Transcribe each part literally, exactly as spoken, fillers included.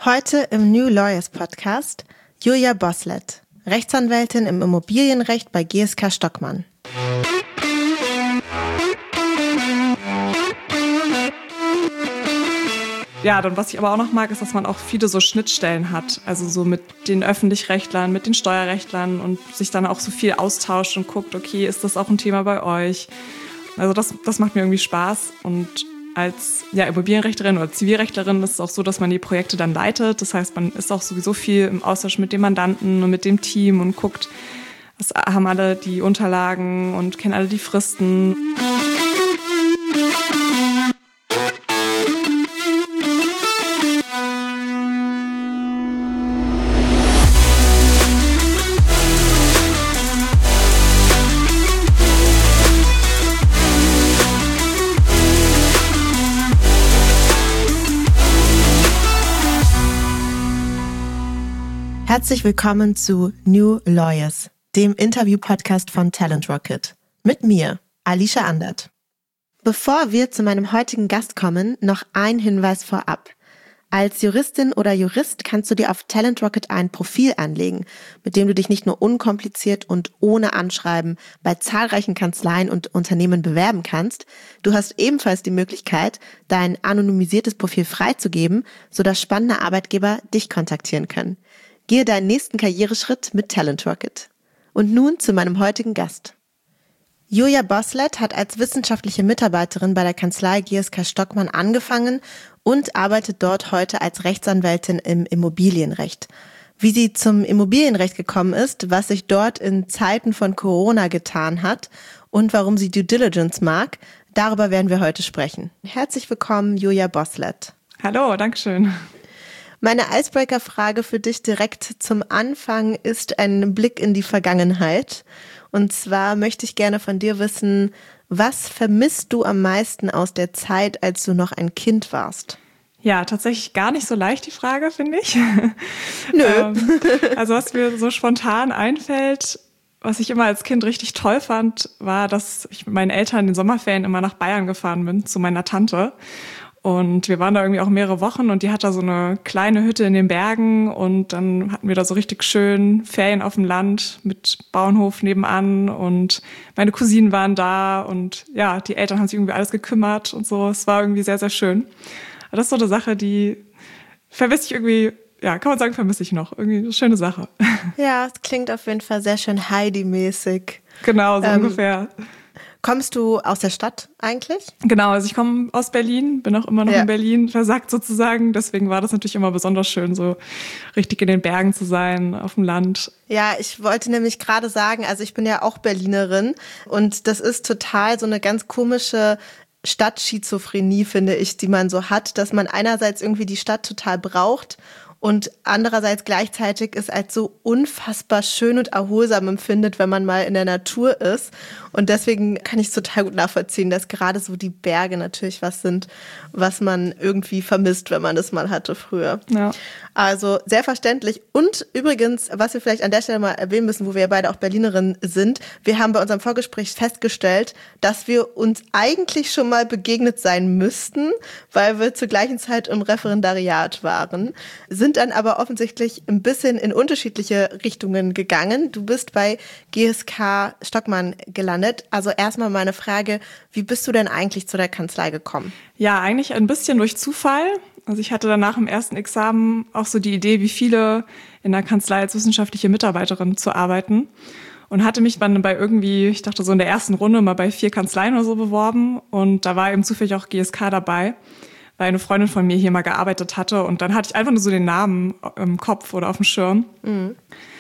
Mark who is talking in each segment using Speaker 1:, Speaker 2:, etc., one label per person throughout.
Speaker 1: Heute im New Lawyers Podcast Julia Bosslet, Rechtsanwältin im Immobilienrecht bei G S K Stockmann.
Speaker 2: Ja, dann was ich aber auch noch mag, ist, dass man auch viele so Schnittstellen hat. Also so mit den Öffentlichrechtlern, mit den Steuerrechtlern und sich dann auch so viel austauscht und guckt, okay, ist das auch ein Thema bei euch? Also das, das macht mir irgendwie Spaß. Und als ja, Immobilienrechtlerin oder Zivilrechtlerin ist es auch so, dass man die Projekte dann leitet. Das heißt, man ist auch sowieso viel im Austausch mit dem Mandanten und mit dem Team und guckt, was haben alle die Unterlagen und kennen alle die Fristen.
Speaker 1: Herzlich willkommen zu New Lawyers, dem Interview-Podcast von Talent Rocket. Mit mir, Alicia Andert. Bevor wir zu meinem heutigen Gast kommen, noch ein Hinweis vorab. Als Juristin oder Jurist kannst du dir auf Talent Rocket ein Profil anlegen, mit dem du dich nicht nur unkompliziert und ohne Anschreiben bei zahlreichen Kanzleien und Unternehmen bewerben kannst, du hast ebenfalls die Möglichkeit, dein anonymisiertes Profil freizugeben, sodass spannende Arbeitgeber dich kontaktieren können. Gehe deinen nächsten Karriereschritt mit Talent Rocket. Und nun zu meinem heutigen Gast. Julia Bosslet hat als wissenschaftliche Mitarbeiterin bei der Kanzlei G S K Stockmann angefangen und arbeitet dort heute als Rechtsanwältin im Immobilienrecht. Wie sie zum Immobilienrecht gekommen ist, was sich dort in Zeiten von Corona getan hat und warum sie Due Diligence mag, darüber werden wir heute sprechen. Herzlich willkommen, Julia Bosslet.
Speaker 2: Hallo, Dankeschön.
Speaker 1: Meine Icebreaker-Frage für dich direkt zum Anfang ist ein Blick in die Vergangenheit. Und zwar möchte ich gerne von dir wissen, was vermisst du am meisten aus der Zeit, als du noch ein Kind warst?
Speaker 2: Ja, tatsächlich gar nicht so leicht die Frage, finde ich.
Speaker 1: Nö.
Speaker 2: ähm, also was mir so spontan einfällt, was ich immer als Kind richtig toll fand, war, dass ich mit meinen Eltern in den Sommerferien immer nach Bayern gefahren bin, zu meiner Tante. Und wir waren da irgendwie auch mehrere Wochen und die hat da so eine kleine Hütte in den Bergen und dann hatten wir da so richtig schön Ferien auf dem Land mit Bauernhof nebenan und meine Cousinen waren da und ja, die Eltern haben sich irgendwie alles gekümmert und so. Es war irgendwie sehr, sehr schön. Aber das ist so eine Sache, die vermisse ich irgendwie, ja, kann man sagen, vermisse ich noch. Irgendwie eine schöne Sache.
Speaker 1: Ja, es klingt auf jeden Fall sehr schön Heidi-mäßig.
Speaker 2: Genau, so
Speaker 1: ähm,
Speaker 2: ungefähr.
Speaker 1: Kommst du aus der Stadt eigentlich?
Speaker 2: Genau, also ich komme aus Berlin, bin auch immer noch
Speaker 1: ja.
Speaker 2: in Berlin versackt sozusagen. Deswegen war das natürlich immer besonders schön, so richtig in den Bergen zu sein, auf dem Land.
Speaker 1: Ja, ich wollte nämlich gerade sagen, also ich bin ja auch Berlinerin und das ist total so eine ganz komische Stadtschizophrenie, finde ich, die man so hat, dass man einerseits irgendwie die Stadt total braucht und andererseits gleichzeitig es als so unfassbar schön und erholsam empfindet, wenn man mal in der Natur ist. Und deswegen kann ich es total gut nachvollziehen, dass gerade so die Berge natürlich was sind, was man irgendwie vermisst, wenn man das mal hatte früher.
Speaker 2: Ja.
Speaker 1: Also sehr verständlich. Und übrigens, was wir vielleicht an der Stelle mal erwähnen müssen, wo wir ja beide auch Berlinerinnen sind, wir haben bei unserem Vorgespräch festgestellt, dass wir uns eigentlich schon mal begegnet sein müssten, weil wir zur gleichen Zeit im Referendariat waren, sind dann aber offensichtlich ein bisschen in unterschiedliche Richtungen gegangen. Du bist bei G S K Stockmann gelandet. Also erstmal meine Frage, wie bist du denn eigentlich zu der Kanzlei gekommen?
Speaker 2: Ja, eigentlich ein bisschen durch Zufall. Also ich hatte danach im ersten Examen auch so die Idee, wie viele in der Kanzlei als wissenschaftliche Mitarbeiterin zu arbeiten. Und hatte mich dann bei irgendwie, ich dachte so in der ersten Runde mal bei vier Kanzleien oder so beworben. Und da war eben zufällig auch G S K dabei, weil eine Freundin von mir hier mal gearbeitet hatte. Und dann hatte ich einfach nur so den Namen im Kopf oder auf dem Schirm. Mhm.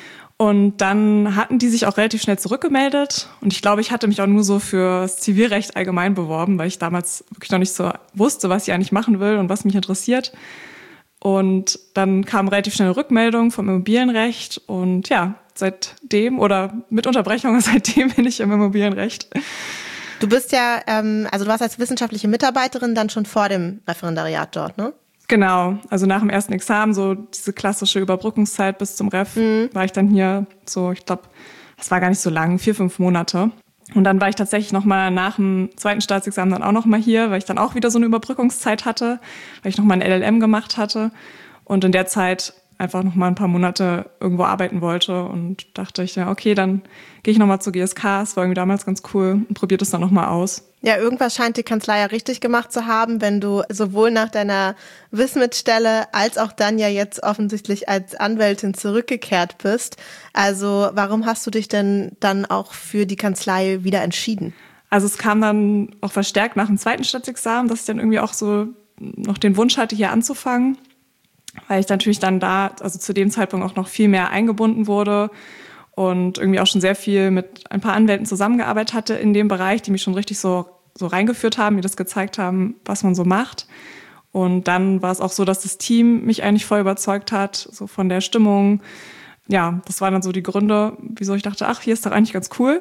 Speaker 2: Und dann hatten die sich auch relativ schnell zurückgemeldet. Und ich glaube, ich hatte mich auch nur so für das Zivilrecht allgemein beworben, weil ich damals wirklich noch nicht so wusste, was ich eigentlich machen will und was mich interessiert. Und dann kam relativ schnell eine Rückmeldung vom Immobilienrecht. Und ja, seitdem oder mit Unterbrechung, seitdem bin ich im Immobilienrecht.
Speaker 1: Du bist ja, ähm, also du warst als wissenschaftliche Mitarbeiterin dann schon vor dem Referendariat dort, ne?
Speaker 2: Genau, also nach dem ersten Examen, so diese klassische Überbrückungszeit bis zum Ref, mhm. war ich dann hier so, ich glaube, das war gar nicht so lang, vier, fünf Monate. Und dann war ich tatsächlich nochmal nach dem zweiten Staatsexamen dann auch nochmal hier, weil ich dann auch wieder so eine Überbrückungszeit hatte, weil ich nochmal ein L L M gemacht hatte. und in der Zeit einfach noch mal ein paar Monate irgendwo arbeiten wollte und dachte ich, ja, okay, dann gehe ich noch mal zur G S K. Es war irgendwie damals ganz cool und probiere das dann noch mal aus.
Speaker 1: Ja, irgendwas scheint die Kanzlei ja richtig gemacht zu haben, wenn du sowohl nach deiner Wismit-Stelle als auch dann ja jetzt offensichtlich als Anwältin zurückgekehrt bist. Also warum hast du dich denn dann auch für die Kanzlei wieder entschieden?
Speaker 2: Also es kam dann auch verstärkt nach dem zweiten Staatsexamen, dass ich dann irgendwie auch so noch den Wunsch hatte, hier anzufangen, weil ich natürlich dann da, also zu dem Zeitpunkt auch noch viel mehr eingebunden wurde und irgendwie auch schon sehr viel mit ein paar Anwälten zusammengearbeitet hatte in dem Bereich, die mich schon richtig so, so reingeführt haben, mir das gezeigt haben, was man so macht. Und dann war es auch so, dass das Team mich eigentlich voll überzeugt hat, so von der Stimmung. Ja, das waren dann so die Gründe, wieso ich dachte, ach, hier ist doch eigentlich ganz cool.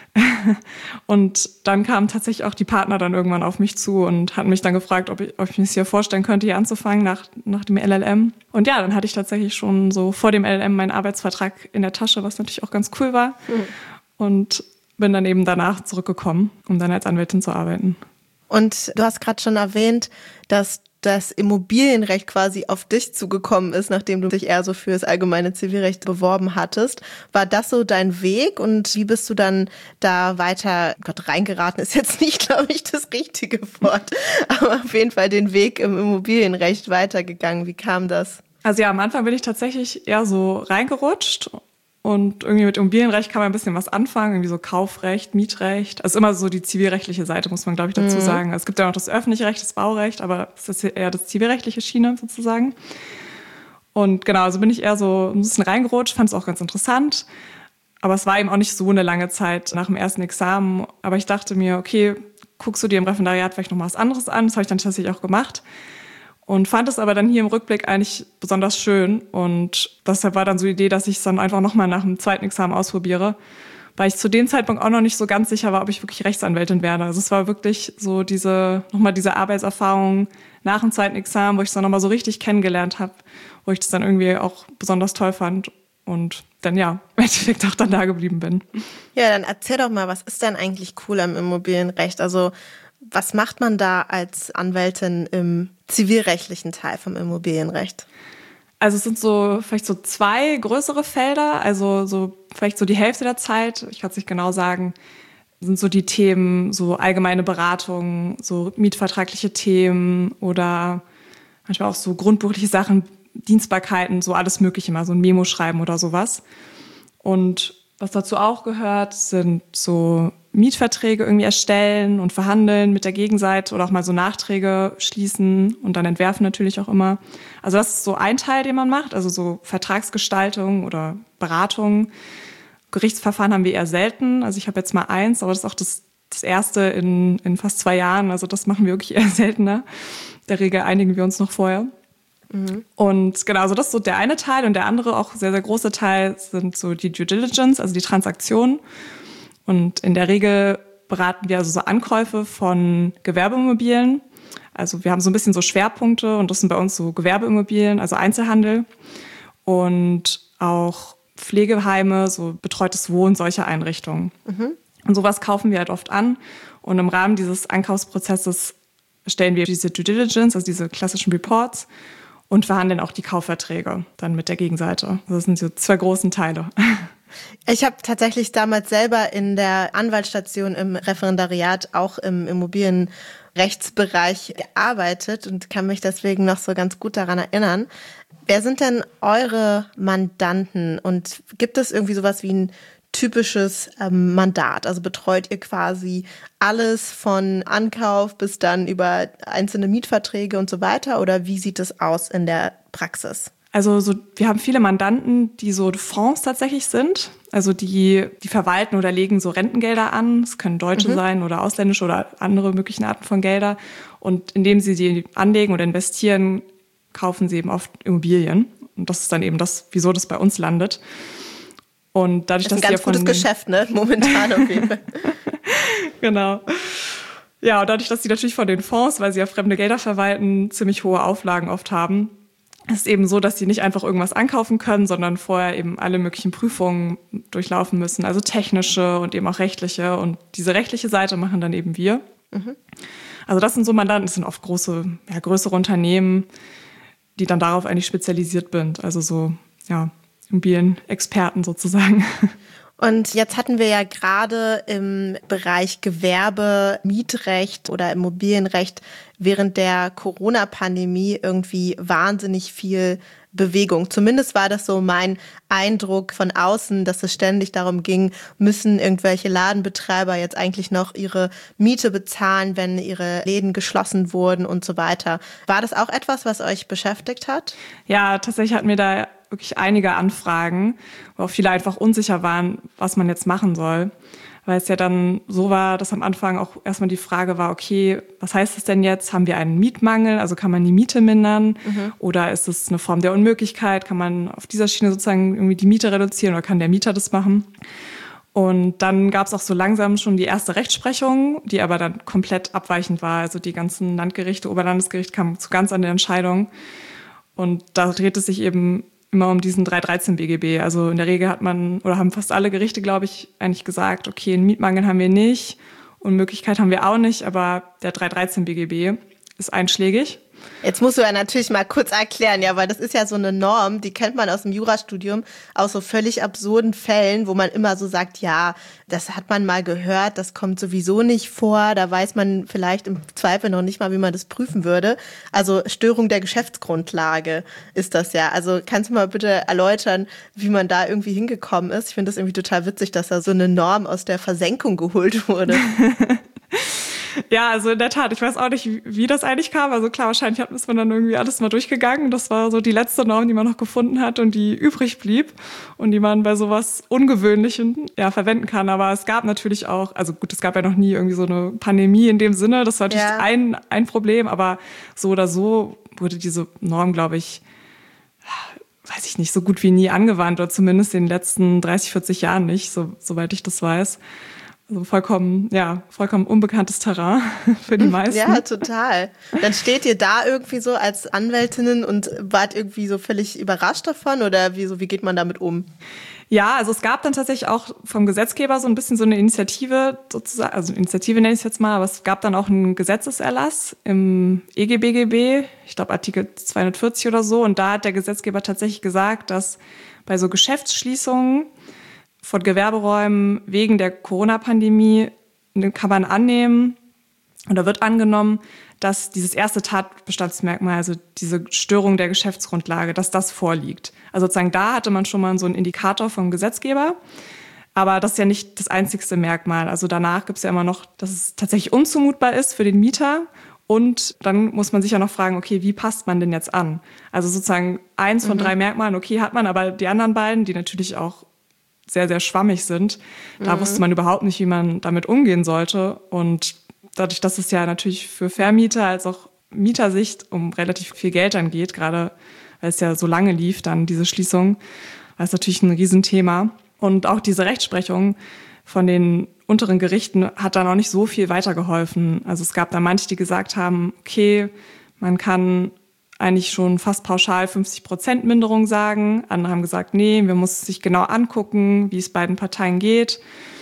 Speaker 2: Und dann kamen tatsächlich auch die Partner dann irgendwann auf mich zu und hatten mich dann gefragt, ob ich, ob ich mir das hier vorstellen könnte, hier anzufangen nach, nach dem L L M. Und ja, dann hatte ich tatsächlich schon so vor dem L L M meinen Arbeitsvertrag in der Tasche, was natürlich auch ganz cool war. Mhm. Und bin dann eben danach zurückgekommen, um dann als Anwältin zu arbeiten.
Speaker 1: Und du hast gerade schon erwähnt, dass das Immobilienrecht quasi auf dich zugekommen ist, nachdem du dich eher so für das allgemeine Zivilrecht beworben hattest. War das so dein Weg und wie bist du dann da weiter, Gott, reingeraten ist jetzt nicht, glaube ich, das richtige Wort, aber auf jeden Fall den Weg im Immobilienrecht weitergegangen. Wie kam das?
Speaker 2: Also ja, am Anfang bin ich tatsächlich eher so reingerutscht. Und irgendwie mit Immobilienrecht kann man ein bisschen was anfangen, irgendwie so Kaufrecht, Mietrecht. Also immer so die zivilrechtliche Seite, muss man, glaube ich, dazu mhm. sagen. Es gibt ja noch das öffentliche Recht, das Baurecht, aber es ist eher das zivilrechtliche Schiene sozusagen. Und genau, also bin ich eher so ein bisschen reingerutscht, fand es auch ganz interessant. Aber es war eben auch nicht so eine lange Zeit nach dem ersten Examen. Aber ich dachte mir, okay, guckst du dir im Referendariat vielleicht noch mal was anderes an? Das habe ich dann tatsächlich auch gemacht. Und fand es aber dann hier im Rückblick eigentlich besonders schön. Und deshalb war dann so die Idee, dass ich es dann einfach nochmal nach dem zweiten Examen ausprobiere. Weil ich zu dem Zeitpunkt auch noch nicht so ganz sicher war, ob ich wirklich Rechtsanwältin werde. Also es war wirklich so diese, nochmal diese Arbeitserfahrung nach dem zweiten Examen, wo ich es dann nochmal so richtig kennengelernt habe, wo ich das dann irgendwie auch besonders toll fand. Und dann ja, im Endeffekt auch dann da geblieben bin.
Speaker 1: Ja, dann erzähl doch mal, was ist denn eigentlich cool am Immobilienrecht? Also was macht man da als Anwältin im zivilrechtlichen Teil vom Immobilienrecht?
Speaker 2: Also es sind so vielleicht so zwei größere Felder, also so vielleicht so die Hälfte der Zeit, ich kann es nicht genau sagen, sind so die Themen, so allgemeine Beratung, so mietvertragliche Themen oder manchmal auch so grundbuchliche Sachen, Dienstbarkeiten, so alles Mögliche, mal so ein Memo schreiben oder sowas. Und was dazu auch gehört, sind so Mietverträge irgendwie erstellen und verhandeln mit der Gegenseite oder auch mal so Nachträge schließen und dann entwerfen natürlich auch immer. Also das ist so ein Teil, den man macht, also so Vertragsgestaltung oder Beratung. Gerichtsverfahren haben wir eher selten. Also ich habe jetzt mal eins, aber das ist auch das, das erste in, in fast zwei Jahren. Also das machen wir wirklich eher seltener. In der Regel einigen wir uns noch vorher. Mhm. Und genau, also das ist so der eine Teil. Und der andere, auch sehr, sehr große Teil, sind so die Due Diligence, also die Transaktionen. Und in der Regel beraten wir also so Ankäufe von Gewerbeimmobilien. Also wir haben so ein bisschen so Schwerpunkte und das sind bei uns so Gewerbeimmobilien, also Einzelhandel und auch Pflegeheime, so betreutes Wohnen, solche Einrichtungen. Mhm. Und sowas kaufen wir halt oft an. Und im Rahmen dieses Ankaufsprozesses stellen wir diese Due Diligence, also diese klassischen Reports und verhandeln auch die Kaufverträge dann mit der Gegenseite. Also das sind so zwei großen Teile.
Speaker 1: Ich habe tatsächlich damals selber in der Anwaltsstation im Referendariat auch im Immobilienrechtsbereich gearbeitet und kann mich deswegen noch so ganz gut daran erinnern. Wer sind denn eure Mandanten und gibt es irgendwie sowas wie ein typisches ähm, Mandat? Also betreut ihr quasi alles von Ankauf bis dann über einzelne Mietverträge und so weiter oder wie sieht es aus in der Praxis?
Speaker 2: Also so, wir haben viele Mandanten, die so Fonds tatsächlich sind. Also die, die verwalten oder legen so Rentengelder an. Es können deutsche mhm. sein oder ausländische oder andere möglichen Arten von Gelder. Und indem sie die anlegen oder investieren, kaufen sie eben oft Immobilien. Und das ist dann eben das, wieso das bei uns landet. Und dadurch,
Speaker 1: das ist ein
Speaker 2: dass
Speaker 1: ganz gutes Geschäft, ne? Momentan auf jeden Fall.
Speaker 2: Genau. Ja, und dadurch, dass sie natürlich von den Fonds, weil sie ja fremde Gelder verwalten, ziemlich hohe Auflagen oft haben, ist eben so, dass sie nicht einfach irgendwas ankaufen können, sondern vorher eben alle möglichen Prüfungen durchlaufen müssen, also technische und eben auch rechtliche. Und diese rechtliche Seite machen dann eben wir. Mhm. Also das sind so Mandanten, das sind oft große, ja, größere Unternehmen, die dann darauf eigentlich spezialisiert sind. Also so, ja, Immobilienexperten sozusagen.
Speaker 1: Und jetzt hatten wir ja gerade im Bereich Gewerbe, Mietrecht oder Immobilienrecht während der Corona-Pandemie irgendwie wahnsinnig viel Bewegung. Zumindest war das so mein Eindruck von außen, dass es ständig darum ging, müssen irgendwelche Ladenbetreiber jetzt eigentlich noch ihre Miete bezahlen, wenn ihre Läden geschlossen wurden und so weiter. War das auch etwas, was euch beschäftigt hat?
Speaker 2: Ja, tatsächlich hatten wir da wirklich einige Anfragen, wo auch viele einfach unsicher waren, was man jetzt machen soll. Weil es ja dann so war, dass am Anfang auch erstmal die Frage war, okay, was heißt das denn jetzt? Haben wir einen Mietmangel? Also kann man die Miete mindern? Mhm. Oder ist es eine Form der Unmöglichkeit? Kann man auf dieser Schiene sozusagen irgendwie die Miete reduzieren oder kann der Mieter das machen? Und dann gab es auch so langsam schon die erste Rechtsprechung, die aber dann komplett abweichend war. Also die ganzen Landgerichte, Oberlandesgericht kamen zu ganz anderen Entscheidungen. Und da dreht es sich eben immer um diesen drei dreizehn B G B. Also in der Regel hat man, oder haben fast alle Gerichte, glaube ich, eigentlich gesagt, okay, einen Mietmangel haben wir nicht und Möglichkeit haben wir auch nicht, aber der drei dreizehn B G B ist einschlägig.
Speaker 1: Jetzt musst du ja natürlich mal kurz erklären, ja, weil das ist ja so eine Norm, die kennt man aus dem Jurastudium, aus so völlig absurden Fällen, wo man immer so sagt, ja, das hat man mal gehört, das kommt sowieso nicht vor, da weiß man vielleicht im Zweifel noch nicht mal, wie man das prüfen würde. Also Störung der Geschäftsgrundlage ist das ja. Also kannst du mal bitte erläutern, wie man da irgendwie hingekommen ist? Ich finde das irgendwie total witzig, dass da so eine Norm aus der Versenkung geholt wurde.
Speaker 2: Ja, also in der Tat, ich weiß auch nicht, wie das eigentlich kam. Also klar, wahrscheinlich ist man dann irgendwie alles mal durchgegangen. Das war so die letzte Norm, die man noch gefunden hat und die übrig blieb und die man bei sowas Ungewöhnlichem ja verwenden kann. Aber es gab natürlich auch, also gut, es gab ja noch nie irgendwie so eine Pandemie in dem Sinne. Das war natürlich ja. ein, ein Problem, aber so oder so wurde diese Norm, glaube ich, weiß ich nicht, so gut wie nie angewandt oder zumindest in den letzten dreißig, vierzig Jahren nicht, so, soweit ich das weiß. Also vollkommen, ja, vollkommen unbekanntes Terrain für die meisten.
Speaker 1: Ja, total. Dann steht ihr da irgendwie so als Anwältinnen und wart irgendwie so völlig überrascht davon oder wie, so, wie geht man damit um?
Speaker 2: Ja, also es gab dann tatsächlich auch vom Gesetzgeber so ein bisschen so eine Initiative, sozusagen, also Initiative nenne ich es jetzt mal, aber es gab dann auch einen Gesetzeserlass im E G B G B, ich glaube Artikel zweihundertvierzig oder so, und da hat der Gesetzgeber tatsächlich gesagt, dass bei so Geschäftsschließungen von Gewerberäumen wegen der Corona-Pandemie kann man annehmen oder wird angenommen, dass dieses erste Tatbestandsmerkmal, also diese Störung der Geschäftsgrundlage, dass das vorliegt. Also sozusagen da hatte man schon mal so einen Indikator vom Gesetzgeber, aber das ist ja nicht das einzigste Merkmal. Also danach gibt es ja immer noch, dass es tatsächlich unzumutbar ist für den Mieter. Und dann muss man sich ja noch fragen, okay, wie passt man denn jetzt an? Also sozusagen eins von mhm. drei Merkmalen, okay, hat man, aber die anderen beiden, die natürlich auch sehr, sehr schwammig sind. Da mhm. wusste man überhaupt nicht, wie man damit umgehen sollte. Und dadurch, dass es ja natürlich für Vermieter als auch Mietersicht um relativ viel Geld dann geht, gerade weil es ja so lange lief, dann diese Schließung, war es natürlich ein Riesenthema. Und auch diese Rechtsprechung von den unteren Gerichten hat dann auch nicht so viel weitergeholfen. Also es gab da manche, die gesagt haben, okay, man kann eigentlich schon fast pauschal fünfzig Prozent Minderung sagen. Andere haben gesagt, nee, wir müssen sich genau angucken, wie es beiden Parteien geht.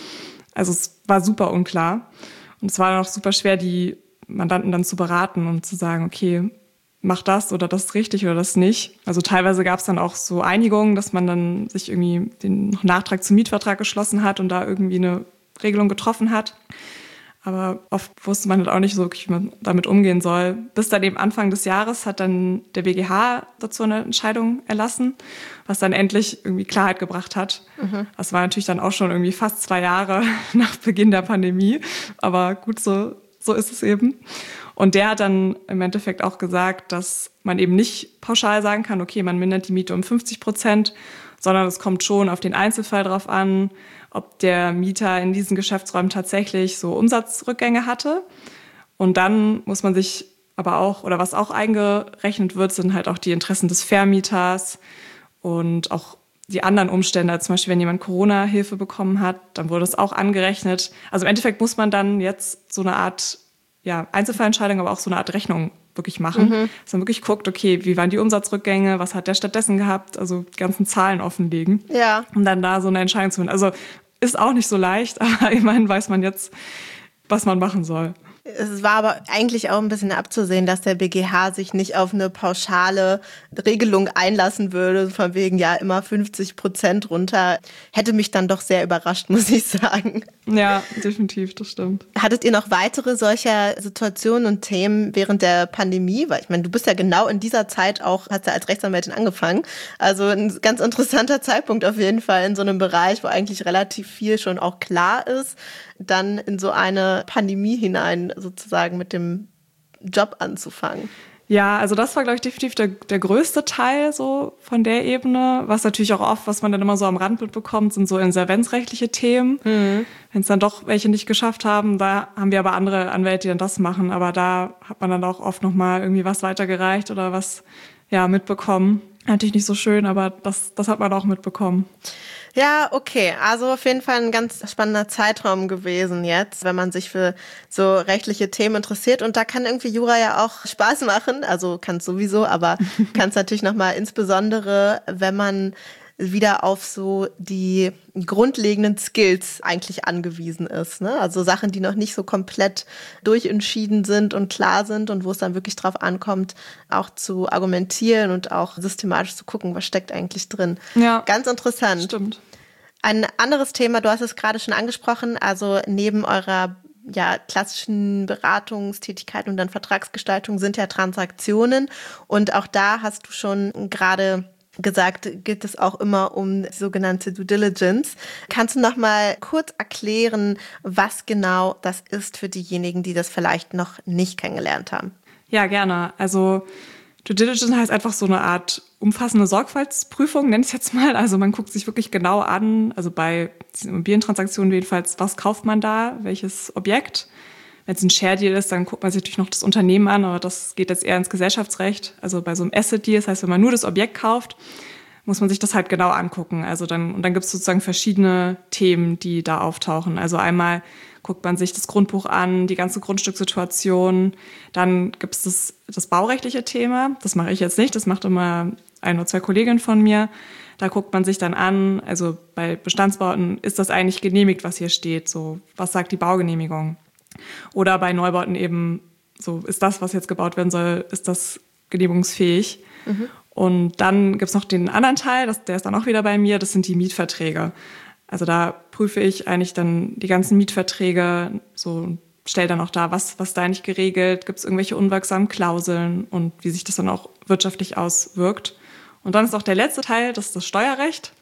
Speaker 2: Also es war super unklar. Und es war dann auch super schwer, die Mandanten dann zu beraten und zu sagen, okay, mach das oder das ist richtig oder das nicht. Also teilweise gab es dann auch so Einigungen, dass man dann sich irgendwie den Nachtrag zum Mietvertrag geschlossen hat und da irgendwie eine Regelung getroffen hat. Aber oft wusste man halt auch nicht so, wie man damit umgehen soll. Bis dann eben Anfang des Jahres hat dann der B G H dazu eine Entscheidung erlassen, was dann endlich irgendwie Klarheit gebracht hat. Mhm. Das war natürlich dann auch schon irgendwie fast zwei Jahre nach Beginn der Pandemie. Aber gut, so, so ist es eben. Und der hat dann im Endeffekt auch gesagt, dass man eben nicht pauschal sagen kann, okay, man mindert die Miete um fünfzig Prozent, sondern es kommt schon auf den Einzelfall drauf an, ob der Mieter in diesen Geschäftsräumen tatsächlich so Umsatzrückgänge hatte. Und dann muss man sich aber auch, oder was auch eingerechnet wird, sind halt auch die Interessen des Vermieters und auch die anderen Umstände. Also zum Beispiel, wenn jemand Corona-Hilfe bekommen hat, dann wurde es auch angerechnet. Also im Endeffekt muss man dann jetzt so eine Art ja, Einzelfallentscheidung, aber auch so eine Art Rechnung wirklich machen. Mhm. Dass man wirklich guckt, okay, wie waren die Umsatzrückgänge, was hat der stattdessen gehabt, also die ganzen Zahlen offenlegen.
Speaker 1: Ja.
Speaker 2: Um dann da so eine Entscheidung zu finden. Also ist auch nicht so leicht, aber immerhin weiß man jetzt, was man machen soll.
Speaker 1: Es war aber eigentlich auch ein bisschen abzusehen, dass der B G H sich nicht auf eine pauschale Regelung einlassen würde, von wegen ja immer fünfzig Prozent runter. Hätte mich dann doch sehr überrascht, muss ich sagen.
Speaker 2: Ja, definitiv, das stimmt.
Speaker 1: Hattet ihr noch weitere solcher Situationen und Themen während der Pandemie? Weil ich meine, du bist ja genau in dieser Zeit auch, hast ja als Rechtsanwältin angefangen. Also ein ganz interessanter Zeitpunkt auf jeden Fall in so einem Bereich, wo eigentlich relativ viel schon auch klar ist, dann in so eine Pandemie hinein sozusagen mit dem Job anzufangen.
Speaker 2: Ja, also das war, glaube ich, definitiv der, der größte Teil so von der Ebene. Was natürlich auch oft, was man dann immer so am Rand mitbekommt, sind so insolvenzrechtliche Themen. Mhm. Wenn es dann doch welche nicht geschafft haben, da haben wir aber andere Anwälte, die dann das machen. Aber da hat man dann auch oft nochmal irgendwie was weitergereicht oder was ja mitbekommen. Natürlich nicht so schön, aber das, das hat man auch mitbekommen.
Speaker 1: Ja, okay. Also auf jeden Fall ein ganz spannender Zeitraum gewesen jetzt, wenn man sich für so rechtliche Themen interessiert. Und da kann irgendwie Jura ja auch Spaß machen. Also kann es sowieso, aber kann es natürlich nochmal insbesondere, wenn man wieder auf so die grundlegenden Skills eigentlich angewiesen ist, ne? Also Sachen, die noch nicht so komplett durchentschieden sind und klar sind und wo es dann wirklich drauf ankommt, auch zu argumentieren und auch systematisch zu gucken, was steckt eigentlich drin.
Speaker 2: Ja,
Speaker 1: ganz interessant.
Speaker 2: Stimmt.
Speaker 1: Ein anderes Thema, du hast es gerade schon angesprochen, also neben eurer ja, klassischen Beratungstätigkeit und dann Vertragsgestaltung sind ja Transaktionen und auch da hast du schon gerade gesagt, geht es auch immer um die sogenannte Due Diligence. Kannst du noch mal kurz erklären, was genau das ist für diejenigen, die das vielleicht noch nicht kennengelernt haben?
Speaker 2: Ja, gerne. Also Due Diligence heißt einfach so eine Art umfassende Sorgfaltsprüfung, nenne ich es jetzt mal. Also man guckt sich wirklich genau an, also bei diesen Immobilientransaktionen jedenfalls, was kauft man da, welches Objekt. Wenn es ein Share-Deal ist, dann guckt man sich natürlich noch das Unternehmen an, aber das geht jetzt eher ins Gesellschaftsrecht. Also bei so einem Asset-Deal, das heißt, wenn man nur das Objekt kauft, muss man sich das halt genau angucken. Also dann, und dann gibt es sozusagen verschiedene Themen, die da auftauchen. Also einmal guckt man sich das Grundbuch an, die ganze Grundstückssituation. Dann gibt es das, das baurechtliche Thema. Das mache ich jetzt nicht, das macht immer ein oder zwei Kolleginnen von mir. Da guckt man sich dann an, also bei Bestandsbauten, ist das eigentlich genehmigt, was hier steht? So, was sagt die Baugenehmigung? Oder bei Neubauten eben, so ist das, was jetzt gebaut werden soll, ist das genehmigungsfähig? Mhm. Und dann gibt es noch den anderen Teil, das, der ist dann auch wieder bei mir, das sind die Mietverträge. Also da prüfe ich eigentlich dann die ganzen Mietverträge, so stelle dann auch da, was, was da eigentlich geregelt, gibt es irgendwelche unwirksamen Klauseln und wie sich das dann auch wirtschaftlich auswirkt. Und dann ist auch der letzte Teil, das ist das Steuerrecht.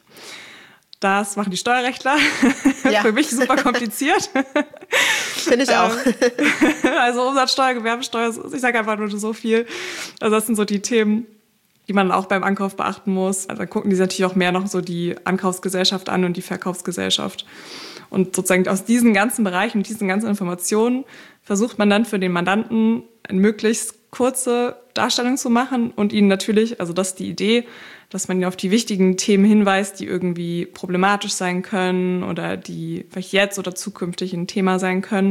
Speaker 2: Das machen die Steuerrechtler. Ja. Für mich super kompliziert.
Speaker 1: Finde ich auch.
Speaker 2: Also Umsatzsteuer, Gewerbesteuer, ich sage einfach nur so viel. Also das sind so die Themen, die man auch beim Ankauf beachten muss. Also da gucken die natürlich auch mehr noch so die Ankaufsgesellschaft an und die Verkaufsgesellschaft. Und sozusagen aus diesen ganzen Bereichen und diesen ganzen Informationen versucht man dann für den Mandanten eine möglichst kurze Darstellung zu machen und ihnen natürlich, also das ist die Idee, dass man ihn auf die wichtigen Themen hinweist, die irgendwie problematisch sein können oder die vielleicht jetzt oder zukünftig ein Thema sein können.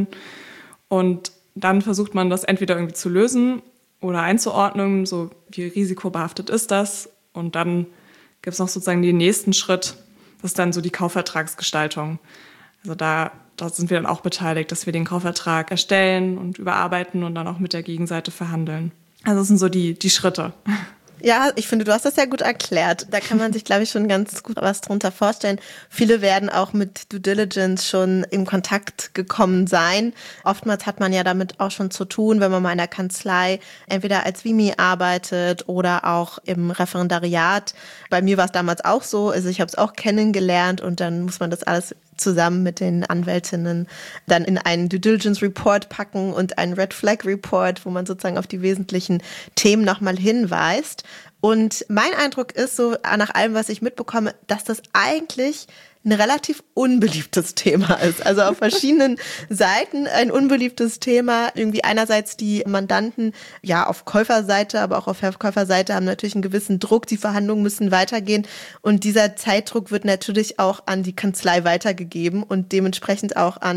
Speaker 2: Und dann versucht man das entweder irgendwie zu lösen oder einzuordnen, so wie risikobehaftet ist das. Und dann gibt es noch sozusagen den nächsten Schritt, das ist dann so die Kaufvertragsgestaltung. Also da, da sind wir dann auch beteiligt, dass wir den Kaufvertrag erstellen und überarbeiten und dann auch mit der Gegenseite verhandeln. Also das sind so die, die Schritte.
Speaker 1: Ja, ich finde, du hast das ja gut erklärt. Da kann man sich, glaube ich, schon ganz gut was drunter vorstellen. Viele werden auch mit Due Diligence schon in Kontakt gekommen sein. Oftmals hat man ja damit auch schon zu tun, wenn man mal in der Kanzlei entweder als Vimi arbeitet oder auch im Referendariat. Bei mir war es damals auch so. Also ich habe es auch kennengelernt und dann muss man das alles zusammen mit den Anwältinnen dann in einen Due Diligence Report packen und einen Red Flag Report, wo man sozusagen auf die wesentlichen Themen nochmal hinweist. Und mein Eindruck ist so, nach allem, was ich mitbekomme, dass das eigentlich ein relativ unbeliebtes Thema ist. Also auf verschiedenen Seiten ein unbeliebtes Thema. Irgendwie einerseits die Mandanten, ja, auf Käuferseite, aber auch auf Verkäuferseite haben natürlich einen gewissen Druck. Die Verhandlungen müssen weitergehen. Und dieser Zeitdruck wird natürlich auch an die Kanzlei weitergegeben und dementsprechend auch an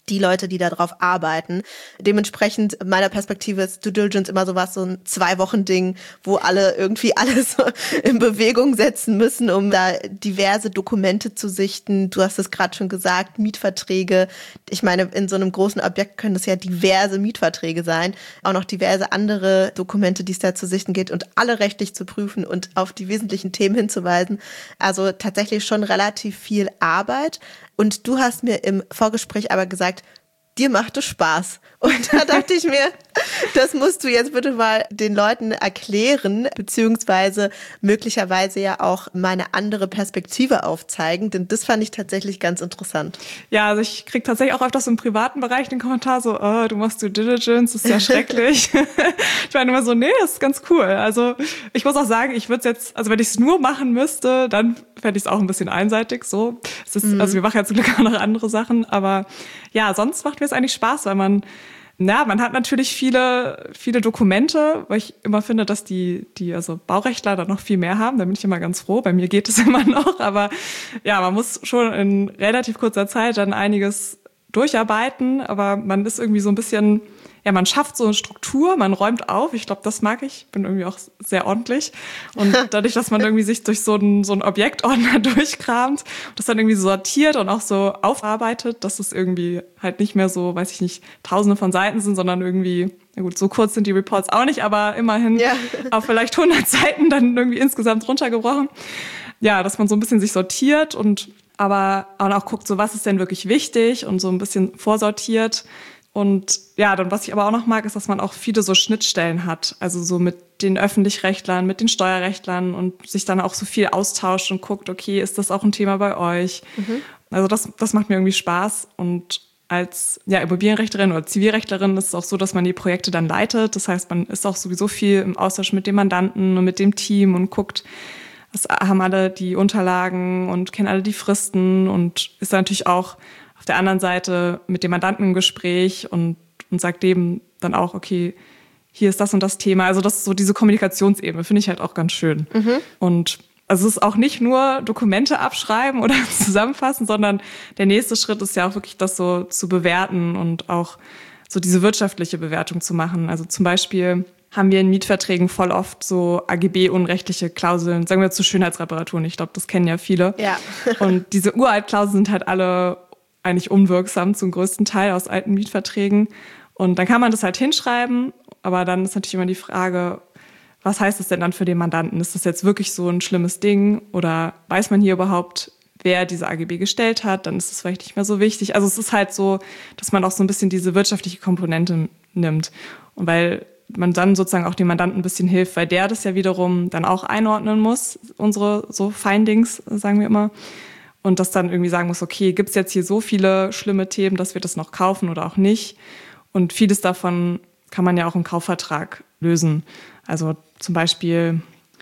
Speaker 1: die Leute, die da drauf arbeiten. Dementsprechend, meiner Perspektive ist Due Diligence immer sowas, so ein Zwei-Wochen-Ding, wo alle irgendwie alles so in Bewegung setzen müssen, um da diverse Dokumente zu sichten. Du hast es gerade schon gesagt, Mietverträge. Ich meine, in so einem großen Objekt können das ja diverse Mietverträge sein. Auch noch diverse andere Dokumente, die es da zu sichten geht und alle rechtlich zu prüfen und auf die wesentlichen Themen hinzuweisen. Also tatsächlich schon relativ viel Arbeit. Und du hast mir im Vorgespräch aber gesagt, dir macht es Spaß. Und da dachte ich mir, das musst du jetzt bitte mal den Leuten erklären, beziehungsweise möglicherweise ja auch meine andere Perspektive aufzeigen, denn das fand ich tatsächlich ganz interessant.
Speaker 2: Ja, also ich kriege tatsächlich auch öfters im privaten Bereich den Kommentar so, oh, du machst Due Diligence, das ist ja schrecklich. Ich meine immer so, nee, das ist ganz cool. Also ich muss auch sagen, ich würde es jetzt, also wenn ich es nur machen müsste, dann fände ich es auch ein bisschen einseitig so. Es ist, mhm. Also wir machen ja zum Glück auch noch andere Sachen, aber ja, sonst macht mir es eigentlich Spaß, weil man, ja, man hat natürlich viele, viele Dokumente, weil ich immer finde, dass die, die, also Baurechtler da noch viel mehr haben. Da bin ich immer ganz froh. Bei mir geht es immer noch, aber ja, man muss schon in relativ kurzer Zeit dann einiges durcharbeiten, aber man ist irgendwie so ein bisschen, ja, man schafft so eine Struktur, man räumt auf. Ich glaube, das mag ich. Bin irgendwie auch sehr ordentlich. Und dadurch, dass man irgendwie sich durch so einen so einen Objektordner durchkramt, das dann irgendwie so sortiert und auch so aufarbeitet, dass es irgendwie halt nicht mehr so, weiß ich nicht, tausende von Seiten sind, sondern irgendwie, na gut, so kurz sind die Reports auch nicht, aber immerhin ja. Auf vielleicht hundert Seiten dann irgendwie insgesamt runtergebrochen. Ja, dass man so ein bisschen sich sortiert und aber auch guckt, so was ist denn wirklich wichtig und so ein bisschen vorsortiert. Und ja, dann was ich aber auch noch mag, ist, dass man auch viele so Schnittstellen hat. Also so mit den Öffentlichrechtlern, mit den Steuerrechtlern und sich dann auch so viel austauscht und guckt, okay, ist das auch ein Thema bei euch? Mhm. Also das, das macht mir irgendwie Spaß. Und als ja, Immobilienrechtlerin oder Zivilrechtlerin ist es auch so, dass man die Projekte dann leitet. Das heißt, man ist auch sowieso viel im Austausch mit dem Mandanten und mit dem Team und guckt, was haben alle die Unterlagen und kennen alle die Fristen und ist dann natürlich auch auf der anderen Seite mit dem Mandanten im Gespräch und, und sagt dem dann auch, okay, hier ist das und das Thema. Also das ist so diese Kommunikationsebene, finde ich halt auch ganz schön. Mhm. Und also es ist auch nicht nur Dokumente abschreiben oder zusammenfassen, sondern der nächste Schritt ist ja auch wirklich das so zu bewerten und auch so diese wirtschaftliche Bewertung zu machen. Also zum Beispiel haben wir in Mietverträgen voll oft so A G B-unrechtliche Klauseln, sagen wir zu Schönheitsreparaturen. Ich glaube, das kennen ja viele.
Speaker 1: Ja.
Speaker 2: Und diese Uraltklauseln sind halt alle eigentlich unwirksam zum größten Teil aus alten Mietverträgen. Und dann kann man das halt hinschreiben, aber dann ist natürlich immer die Frage, was heißt das denn dann für den Mandanten? Ist das jetzt wirklich so ein schlimmes Ding oder weiß man hier überhaupt, wer diese A G B gestellt hat? Dann ist es vielleicht nicht mehr so wichtig. Also es ist halt so, dass man auch so ein bisschen diese wirtschaftliche Komponente nimmt. Und weil man dann sozusagen auch dem Mandanten ein bisschen hilft, weil der das ja wiederum dann auch einordnen muss, unsere so Findings, sagen wir immer. Und das dann irgendwie sagen muss, okay, gibt es jetzt hier so viele schlimme Themen, dass wir das noch kaufen oder auch nicht? Und vieles davon kann man ja auch im Kaufvertrag lösen. Also zum Beispiel,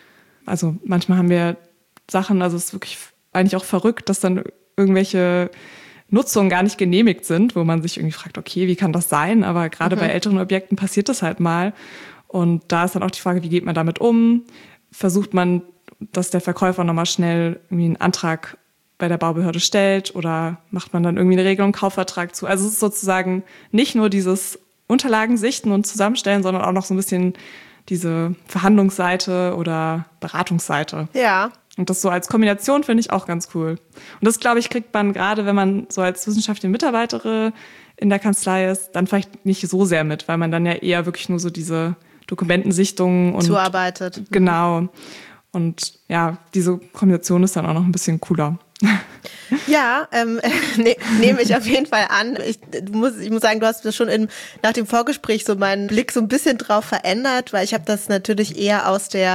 Speaker 2: also manchmal haben wir Sachen, also es ist wirklich eigentlich auch verrückt, dass dann irgendwelche Nutzungen gar nicht genehmigt sind, wo man sich irgendwie fragt, okay, wie kann das sein? Aber gerade mhm. bei älteren Objekten passiert das halt mal. Und da ist dann auch die Frage, wie geht man damit um? Versucht man, dass der Verkäufer nochmal schnell irgendwie einen Antrag bei der Baubehörde stellt oder macht man dann irgendwie eine Regelung, Kaufvertrag zu? Also es ist sozusagen nicht nur dieses Unterlagen sichten und zusammenstellen, sondern auch noch so ein bisschen diese Verhandlungsseite oder Beratungsseite.
Speaker 1: Ja.
Speaker 2: Und das so als Kombination finde ich auch ganz cool. Und das, glaube ich, kriegt man gerade, wenn man so als wissenschaftliche Mitarbeiterin in der Kanzlei ist, dann vielleicht nicht so sehr mit, weil man dann ja eher wirklich nur so diese Dokumentensichtungen und
Speaker 1: zuarbeitet.
Speaker 2: Genau. Und ja, diese Kombination ist dann auch noch ein bisschen cooler.
Speaker 1: Ja, ähm, ne, nehme ich auf jeden Fall an. Ich muss, ich muss sagen, du hast das schon in, nach dem Vorgespräch so meinen Blick so ein bisschen drauf verändert, weil ich habe das natürlich eher aus der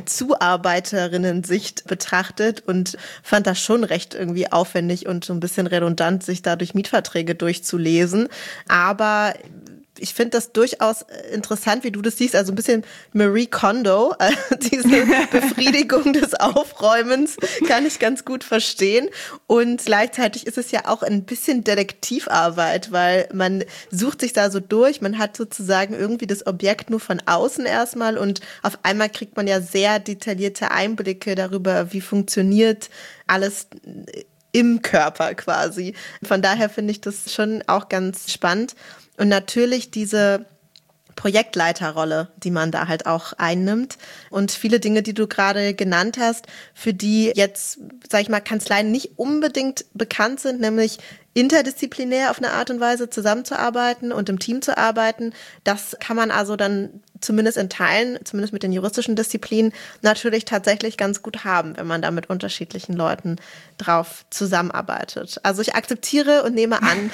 Speaker 1: Zuarbeiterinnen-Sicht betrachtet und fand das schon recht irgendwie aufwendig und so ein bisschen redundant, sich da durch Mietverträge durchzulesen. Aber ich finde das durchaus interessant, wie du das siehst, also ein bisschen Marie Kondo, äh, diese Befriedigung des Aufräumens kann ich ganz gut verstehen und gleichzeitig ist es ja auch ein bisschen Detektivarbeit, weil man sucht sich da so durch, man hat sozusagen irgendwie das Objekt nur von außen erstmal und auf einmal kriegt man ja sehr detaillierte Einblicke darüber, wie funktioniert alles im Körper quasi. Von daher finde ich das schon auch ganz spannend. Und natürlich diese Projektleiterrolle, die man da halt auch einnimmt und viele Dinge, die du gerade genannt hast, für die jetzt, sag ich mal, Kanzleien nicht unbedingt bekannt sind, nämlich interdisziplinär auf eine Art und Weise zusammenzuarbeiten und im Team zu arbeiten. Das kann man also dann zumindest in Teilen, zumindest mit den juristischen Disziplinen, natürlich tatsächlich ganz gut haben, wenn man da mit unterschiedlichen Leuten drauf zusammenarbeitet. Also ich akzeptiere und nehme an,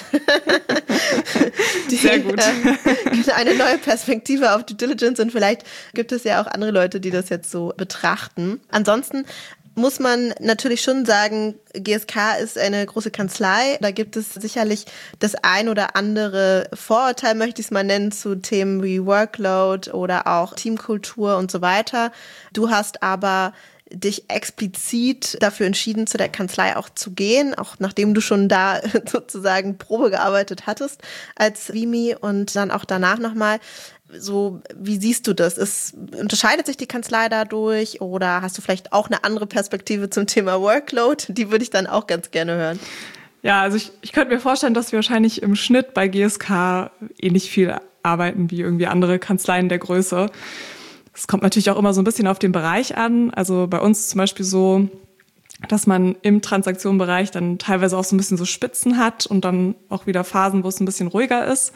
Speaker 1: die,
Speaker 2: Sehr gut.
Speaker 1: Äh, eine neue Perspektive auf Due Diligence und vielleicht gibt es ja auch andere Leute, die das jetzt so betrachten. Ansonsten muss man natürlich schon sagen, G S K ist eine große Kanzlei. Da gibt es sicherlich das ein oder andere Vorurteil, möchte ich es mal nennen, zu Themen wie Workload oder auch Teamkultur und so weiter. Du hast aber dich explizit dafür entschieden, zu der Kanzlei auch zu gehen, auch nachdem du schon da sozusagen Probe gearbeitet hattest als Vimy und dann auch danach nochmal. So, wie siehst du das? Ist, unterscheidet sich die Kanzlei dadurch oder hast du vielleicht auch eine andere Perspektive zum Thema Workload? Die würde ich dann auch ganz gerne hören.
Speaker 2: Ja, also ich, ich könnte mir vorstellen, dass wir wahrscheinlich im Schnitt bei G S K ähnlich viel arbeiten wie irgendwie andere Kanzleien der Größe. Es kommt natürlich auch immer so ein bisschen auf den Bereich an. Also bei uns zum Beispiel so, dass man im Transaktionenbereich dann teilweise auch so ein bisschen so Spitzen hat und dann auch wieder Phasen, wo es ein bisschen ruhiger ist.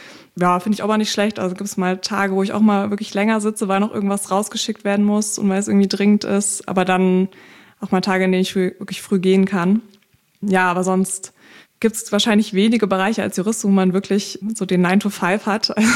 Speaker 2: Ja, finde ich auch mal nicht schlecht. Also gibt es mal Tage, wo ich auch mal wirklich länger sitze, weil noch irgendwas rausgeschickt werden muss und weil es irgendwie dringend ist. Aber dann auch mal Tage, in denen ich wirklich früh gehen kann. Ja, aber sonst gibt es wahrscheinlich wenige Bereiche als Jurist, wo man wirklich so den nine to five hat. Also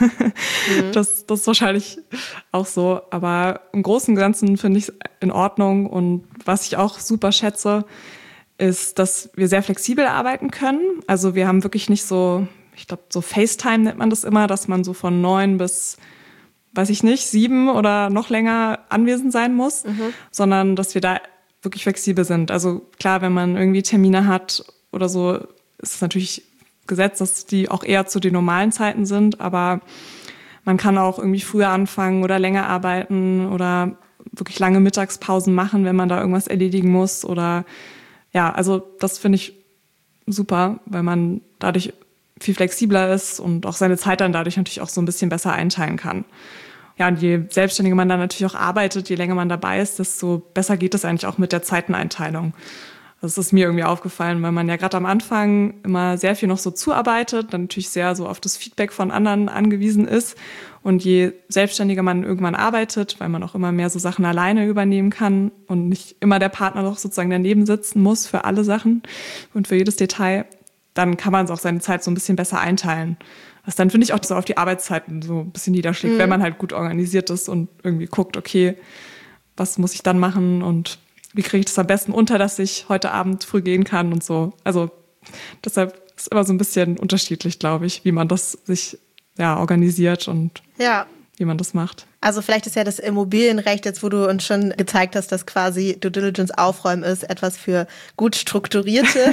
Speaker 2: mhm. das, das ist wahrscheinlich auch so. Aber im Großen und Ganzen finde ich es in Ordnung. Und was ich auch super schätze, ist, dass wir sehr flexibel arbeiten können. Also wir haben wirklich nicht so, ich glaube, so FaceTime nennt man das immer, dass man so von neun bis, weiß ich nicht, sieben oder noch länger anwesend sein muss, mhm. sondern dass wir da wirklich flexibel sind. Also klar, wenn man irgendwie Termine hat oder so, ist es natürlich gesetzt, dass die auch eher zu den normalen Zeiten sind, aber man kann auch irgendwie früher anfangen oder länger arbeiten oder wirklich lange Mittagspausen machen, wenn man da irgendwas erledigen muss oder ja, also das finde ich super, weil man dadurch viel flexibler ist und auch seine Zeit dann dadurch natürlich auch so ein bisschen besser einteilen kann. Ja, und je selbstständiger man dann natürlich auch arbeitet, je länger man dabei ist, desto besser geht es eigentlich auch mit der Zeiteneinteilung. Das ist mir irgendwie aufgefallen, weil man ja gerade am Anfang immer sehr viel noch so zuarbeitet, dann natürlich sehr so auf das Feedback von anderen angewiesen ist. Und je selbstständiger man irgendwann arbeitet, weil man auch immer mehr so Sachen alleine übernehmen kann und nicht immer der Partner noch sozusagen daneben sitzen muss für alle Sachen und für jedes Detail, dann kann man auch seine Zeit so ein bisschen besser einteilen. Was dann, finde ich, auch so auf die Arbeitszeiten so ein bisschen niederschlägt, mhm. wenn man halt gut organisiert ist und irgendwie guckt, okay, was muss ich dann machen und wie kriege ich das am besten unter, dass ich heute Abend früh gehen kann und so. Also deshalb ist immer so ein bisschen unterschiedlich, glaube ich, wie man das sich ja organisiert und ja. wie man das macht.
Speaker 1: Also vielleicht ist ja das Immobilienrecht, jetzt wo du uns schon gezeigt hast, dass quasi Due Diligence aufräumen ist, etwas für gut strukturierte.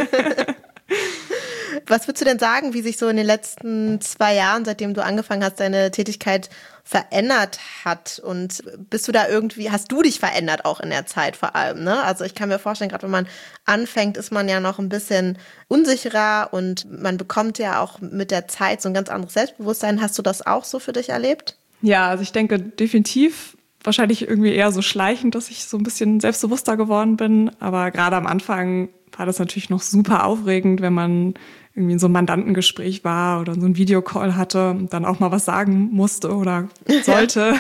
Speaker 1: Was würdest du denn sagen, wie sich so in den letzten zwei Jahren, seitdem du angefangen hast, deine Tätigkeit verändert hat? Und bist du da irgendwie, hast du dich verändert auch in der Zeit vor allem, ne? Also ich kann mir vorstellen, gerade wenn man anfängt, ist man ja noch ein bisschen unsicherer und man bekommt ja auch mit der Zeit so ein ganz anderes Selbstbewusstsein. Hast du das auch so für dich erlebt?
Speaker 2: Ja, also ich denke definitiv, wahrscheinlich irgendwie eher so schleichend, dass ich so ein bisschen selbstbewusster geworden bin. Aber gerade am Anfang war das natürlich noch super aufregend, wenn man irgendwie in so einem Mandantengespräch war oder so ein Videocall hatte und dann auch mal was sagen musste oder sollte.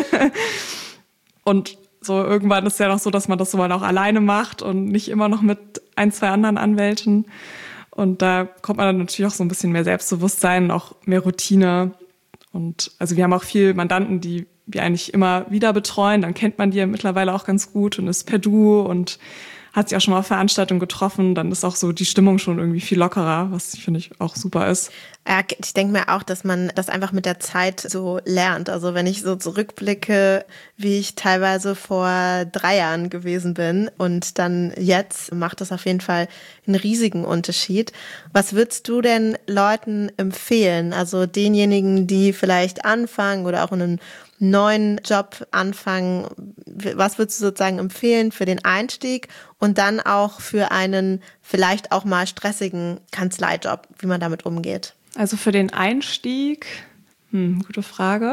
Speaker 2: Und so irgendwann ist es ja noch so, dass man das so mal auch alleine macht und nicht immer noch mit ein, zwei anderen Anwälten. Und da kommt man dann natürlich auch so ein bisschen mehr Selbstbewusstsein, auch mehr Routine. Und also wir haben auch viel Mandanten, die wir eigentlich immer wieder betreuen. Dann kennt man die ja mittlerweile auch ganz gut und ist per Du und hat sich auch schon mal auf Veranstaltungen getroffen, dann ist auch so die Stimmung schon irgendwie viel lockerer, was finde ich auch super ist.
Speaker 1: Ja, ich denke mir auch, dass man das einfach mit der Zeit so lernt. Also wenn ich so zurückblicke, wie ich teilweise vor drei Jahren gewesen bin und dann jetzt, macht das auf jeden Fall einen riesigen Unterschied. Was würdest du denn Leuten empfehlen? Also denjenigen, die vielleicht anfangen oder auch in einem neuen Job anfangen, was würdest du sozusagen empfehlen für den Einstieg und dann auch für einen vielleicht auch mal stressigen Kanzleijob, wie man damit umgeht?
Speaker 2: Also für den Einstieg, hm, gute Frage.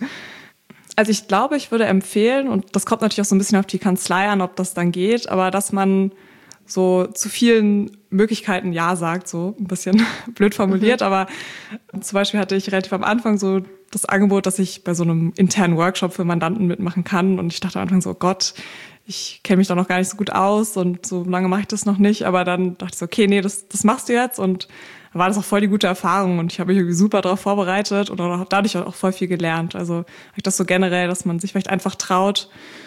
Speaker 2: Also ich glaube, ich würde empfehlen, und das kommt natürlich auch so ein bisschen auf die Kanzlei an, ob das dann geht, aber dass man so zu vielen Möglichkeiten Ja sagt, so ein bisschen blöd formuliert. Mhm. Aber zum Beispiel hatte ich relativ am Anfang so das Angebot, dass ich bei so einem internen Workshop für Mandanten mitmachen kann. Und ich dachte am Anfang so, oh Gott, ich kenne mich da noch gar nicht so gut aus und so lange mache ich das noch nicht. Aber dann dachte ich so, okay, nee, das, das machst du jetzt. Und dann war das auch voll die gute Erfahrung. Und ich habe mich irgendwie super darauf vorbereitet und auch dadurch auch voll viel gelernt. Also habe ich das so generell, dass man sich vielleicht einfach traut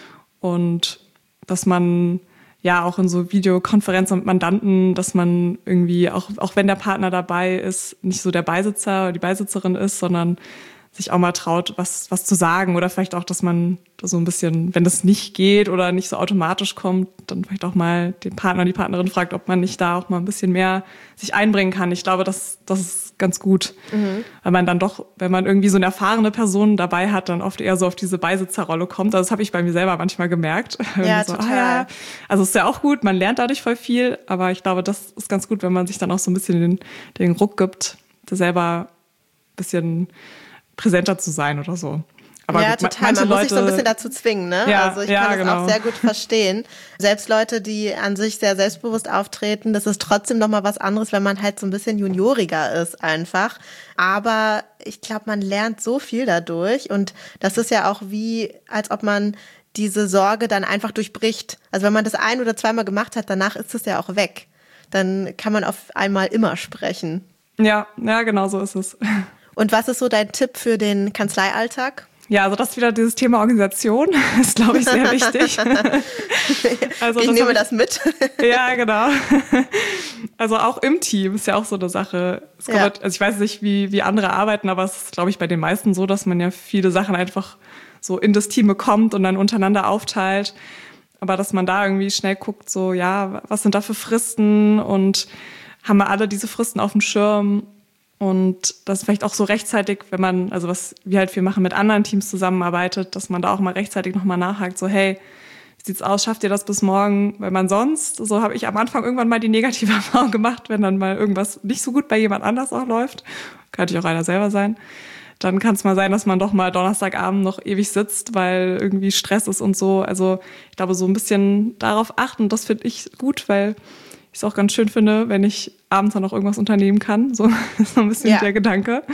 Speaker 2: und dass man ja auch in so Videokonferenzen mit Mandanten, dass man irgendwie, auch, auch wenn der Partner dabei ist, nicht so der Beisitzer oder die Beisitzerin ist, sondern sich auch mal traut, was, was zu sagen. Oder vielleicht auch, dass man so ein bisschen, wenn das nicht geht oder nicht so automatisch kommt, dann vielleicht auch mal den Partner, die Partnerin fragt, ob man nicht da auch mal ein bisschen mehr sich einbringen kann. Ich glaube, das, das ist ganz gut. Mhm. Weil man dann doch, wenn man irgendwie so eine erfahrene Person dabei hat, dann oft eher so auf diese Beisitzerrolle kommt. Also das habe ich bei mir selber manchmal gemerkt.
Speaker 1: Ja,
Speaker 2: so,
Speaker 1: total.
Speaker 2: Ah, ja. Also es ist ja auch gut, man lernt dadurch voll viel, aber ich glaube, das ist ganz gut, wenn man sich dann auch so ein bisschen den, den Ruck gibt, selber ein bisschen präsenter zu sein oder so. Aber
Speaker 1: ja,
Speaker 2: gut,
Speaker 1: total.
Speaker 2: manche
Speaker 1: Man muss
Speaker 2: Leute,
Speaker 1: sich so ein bisschen dazu zwingen, ne?
Speaker 2: Ja,
Speaker 1: also ich
Speaker 2: ja,
Speaker 1: kann das
Speaker 2: genau.
Speaker 1: auch sehr gut verstehen. Selbst Leute, die an sich sehr selbstbewusst auftreten, das ist trotzdem nochmal was anderes, wenn man halt so ein bisschen junioriger ist einfach. Aber ich glaube, man lernt so viel dadurch und das ist ja auch wie, als ob man diese Sorge dann einfach durchbricht. Also wenn man das ein- oder zweimal gemacht hat, danach ist es ja auch weg. Dann kann man auf einmal immer sprechen.
Speaker 2: Ja, ja, genau so ist es.
Speaker 1: Und was ist so dein Tipp für den Kanzleialltag?
Speaker 2: Ja, also das ist wieder dieses Thema Organisation, ist, glaube ich, sehr wichtig.
Speaker 1: Also ich das nehme ich, das mit.
Speaker 2: Ja, genau. Also auch im Team ist ja auch so eine Sache. Es kommt, ja. Also ich weiß nicht, wie, wie andere arbeiten, aber es ist, glaube ich, bei den meisten so, dass man ja viele Sachen einfach so in das Team bekommt und dann untereinander aufteilt. Aber dass man da irgendwie schnell guckt, so, ja, was sind da für Fristen und haben wir alle diese Fristen auf dem Schirm? Und das vielleicht auch so rechtzeitig, wenn man, also was wir halt viel machen, mit anderen Teams zusammenarbeitet, dass man da auch mal rechtzeitig nochmal nachhakt, so hey, wie sieht's aus, schafft ihr das bis morgen? Weil man sonst, so habe ich am Anfang irgendwann mal die negative Erfahrung gemacht, wenn dann mal irgendwas nicht so gut bei jemand anders auch läuft, kann natürlich auch einer selber sein, dann kann es mal sein, dass man doch mal Donnerstagabend noch ewig sitzt, weil irgendwie Stress ist und so. Also ich glaube, so ein bisschen darauf achten, das finde ich gut, weil ich es auch ganz schön finde, wenn ich abends dann noch irgendwas unternehmen kann. So ist so ein bisschen ja. der Gedanke.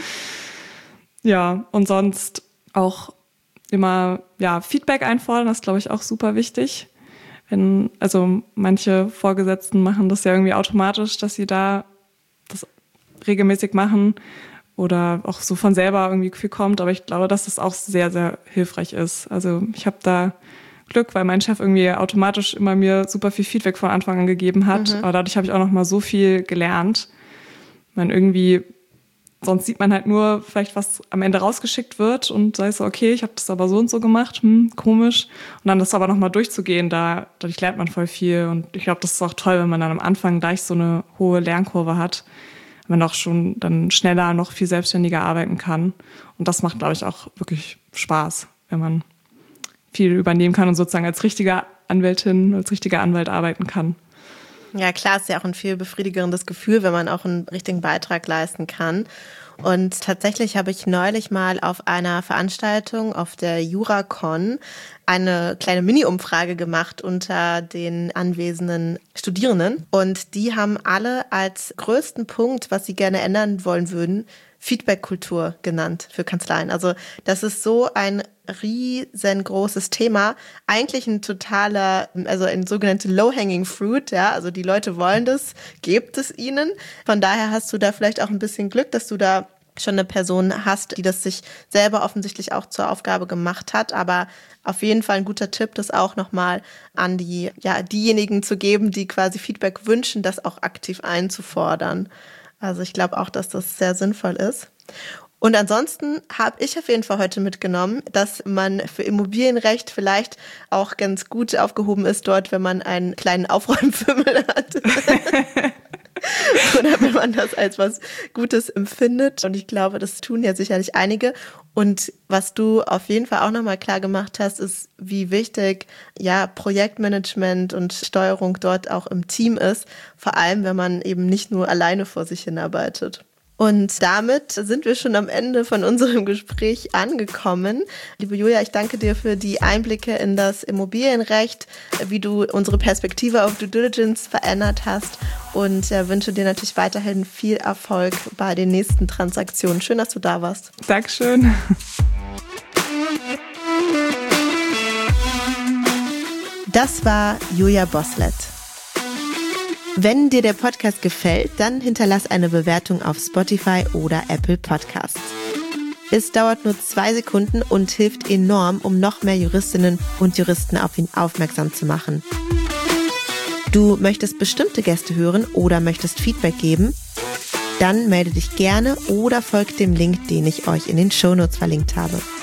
Speaker 2: Ja, und sonst auch immer ja, Feedback einfordern, das ist, glaube ich, auch super wichtig. Wenn, also manche Vorgesetzten machen das ja irgendwie automatisch, dass sie da das regelmäßig machen oder auch so von selber irgendwie viel kommt. Aber ich glaube, dass das auch sehr, sehr hilfreich ist. Also ich habe da Glück, weil mein Chef irgendwie automatisch immer mir super viel Feedback von Anfang an gegeben hat. Mhm. Aber dadurch habe ich auch noch mal so viel gelernt. Man irgendwie, sonst sieht man halt nur vielleicht, was am Ende rausgeschickt wird und sei so, okay, ich habe das aber so und so gemacht, hm, komisch. Und dann das aber noch mal durchzugehen, da, dadurch lernt man voll viel. Und ich glaube, das ist auch toll, wenn man dann am Anfang gleich so eine hohe Lernkurve hat, wenn man auch schon dann schneller noch viel selbstständiger arbeiten kann. Und das macht, glaube ich, auch wirklich Spaß, wenn man viel übernehmen kann und sozusagen als richtige Anwältin, als richtiger Anwalt arbeiten kann.
Speaker 1: Ja, klar, ist ja auch ein viel befriedigendes Gefühl, wenn man auch einen richtigen Beitrag leisten kann. Und tatsächlich habe ich neulich mal auf einer Veranstaltung auf der JuraCon eine kleine Mini-Umfrage gemacht unter den anwesenden Studierenden. Und die haben alle als größten Punkt, was sie gerne ändern wollen würden, Feedback-Kultur genannt für Kanzleien. Also das ist so ein riesengroßes Thema. Eigentlich ein totaler, also ein sogenannte Low-Hanging Fruit, ja, also die Leute wollen das, gebt es ihnen. Von daher hast du da vielleicht auch ein bisschen Glück, dass du da schon eine Person hast, die das sich selber offensichtlich auch zur Aufgabe gemacht hat, aber auf jeden Fall ein guter Tipp, das auch nochmal an die, ja, diejenigen zu geben, die quasi Feedback wünschen, das auch aktiv einzufordern. Also ich glaube auch, dass das sehr sinnvoll ist. Und ansonsten habe ich auf jeden Fall heute mitgenommen, dass man für Immobilienrecht vielleicht auch ganz gut aufgehoben ist dort, wenn man einen kleinen Aufräumfimmel hat. oder wenn man das als was Gutes empfindet. Und ich glaube, das tun ja sicherlich einige. Und was du auf jeden Fall auch nochmal klar gemacht hast, ist, wie wichtig ja Projektmanagement und Steuerung dort auch im Team ist. Vor allem, wenn man eben nicht nur alleine vor sich hinarbeitet. Und damit sind wir schon am Ende von unserem Gespräch angekommen. Liebe Julia, ich danke dir für die Einblicke in das Immobilienrecht, wie du unsere Perspektive auf Due Diligence verändert hast und wünsche dir natürlich weiterhin viel Erfolg bei den nächsten Transaktionen. Schön, dass du da warst.
Speaker 2: Dankeschön.
Speaker 1: Das war Julia Bosslet. Wenn dir der Podcast gefällt, dann hinterlass eine Bewertung auf Spotify oder Apple Podcasts. Es dauert nur zwei Sekunden und hilft enorm, um noch mehr Juristinnen und Juristen auf ihn aufmerksam zu machen. Du möchtest bestimmte Gäste hören oder möchtest Feedback geben? Dann melde dich gerne oder folgt dem Link, den ich euch in den Shownotes verlinkt habe.